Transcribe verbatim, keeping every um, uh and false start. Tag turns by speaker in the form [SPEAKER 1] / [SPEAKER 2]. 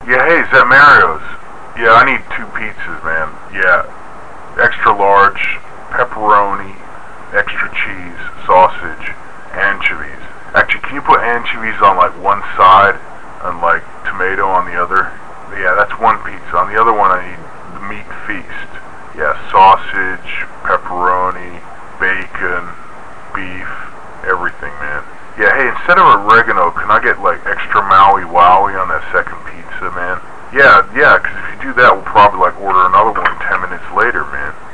[SPEAKER 1] Yeah, hey, is that Mario's? Yeah, I need two pizzas, man. Yeah, extra large, pepperoni, extra cheese, sausage, anchovies. Actually, can you put anchovies on like one side and like tomato on the other? Yeah, that's one pizza. On the other one, I need the meat feast. Yeah, sausage, pepperoni, bacon, beef, everything, man. Yeah, hey, instead of oregano, can I get like extra Maui Wowie on that second pizza, man? Yeah, yeah, 'cause if you do that, we'll probably like order another one ten minutes later, man.